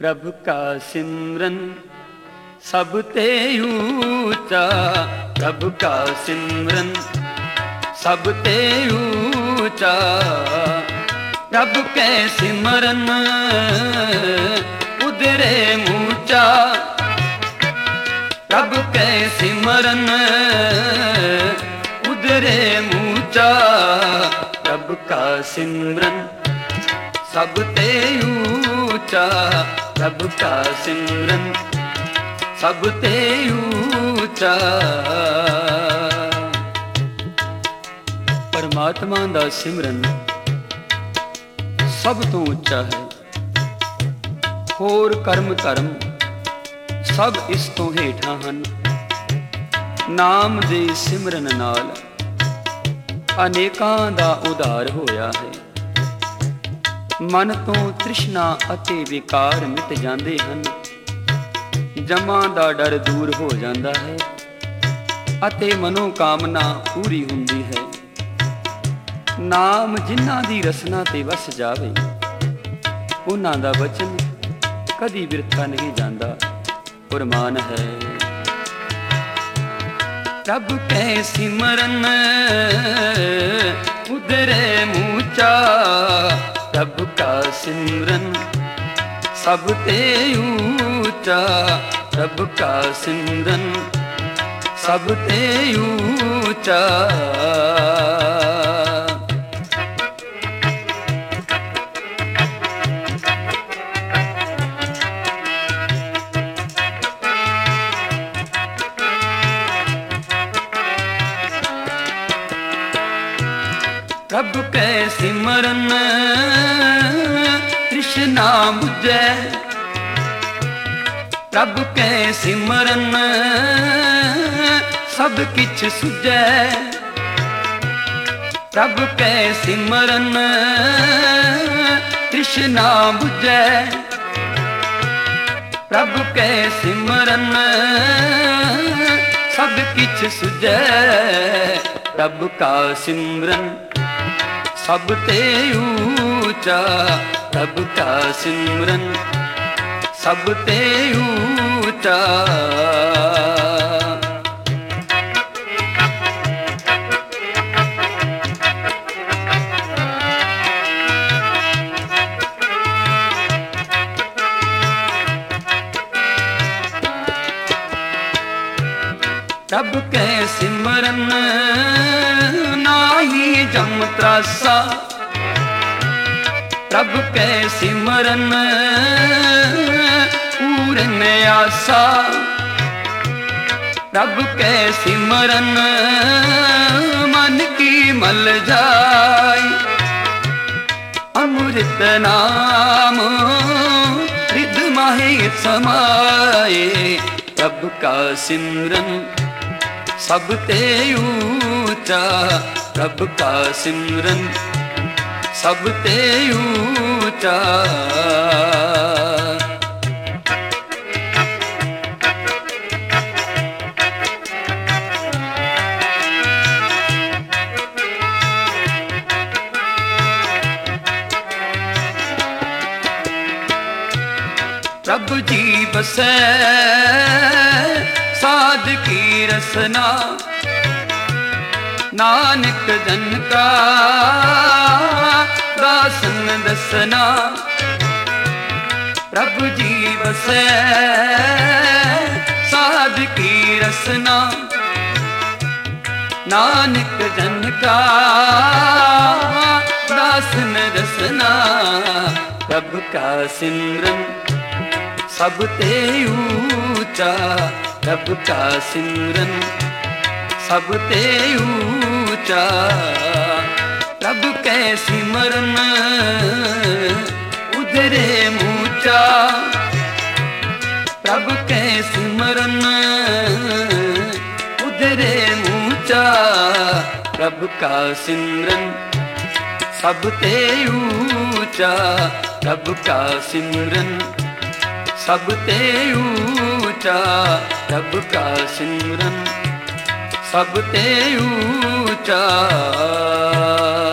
प्रभु का सिमरन सब ते ऊंचा, प्रभु का सिमरन सब ते ऊंचा। प्रभु के सिमरन उधरे ऊंचा, प्रभु के सिमरन उधरे ऊंचा। प्रभु का सिमरन सब ते ऊंचा, प्रभु का सिमरन सब ते ऊंचा। परमात्मा दा सिमरन सब तो ऊंचा है। होर कर्म धर्म सब इस तो हेठा हन। नाम दे सिमरन नाल अनेकां दा उधार होया है। मन तो तृष्णा अते विकार मिट जाते हैं। जमा दा डर दूर हो जाता है अते मनोकामना पूरी हुंदी है। नाम जिन्हां दी रसना ते वस जावे, उन्हां दा वचन कदी बिरथा नहीं जाता। फरमान है प्रभु के सिमरन उधरे ऊंचा, प्रभु का सिमरन सब ते ऊंचा, प्रभु का सिमरन सब ते ऊंचा। प्रभु के सिमरन तृष्णा बुझे, प्रभु के सिमरन सब किछ सुझे। प्रभु के सिमरन तृष्णा बुझे, प्रभु के सिमरन सब किछ सुझे। प्रभु का सिमरन सब ते ऊंचा, प्रभु का सिमरन सब ते ऊंचा। प्रभु के सिमरन नाही जम त्रासा, प्रभु के सिमरन पूरन आसा। प्रभु के सिमरन मन की मल जाय, अमृत नाम हृद माहे समाए। प्रभु का सिमरन सब ते ऊंचा, प्रभु का सिमरन सब ते ऊंचा। प्रभु जी बसे साध की रसना, नानक जन का दासन दसना। प्रभु जी बसे साध की रसना, नानक जन का दासन दसना। प्रभु का सिमरन सब ते ऊंचा, प्रभु का सिमरन सब ते ऊंचा। प्रभु के सिमरन उधरे ऊंचा, प्रभु के सिमरन उधरे ऊंचा। प्रभु का सिमरन सब ते ऊंचा, प्रभु का सिमरन सब ते ऊंचा। प्रभु का सिमरन सब ते ऊंचा।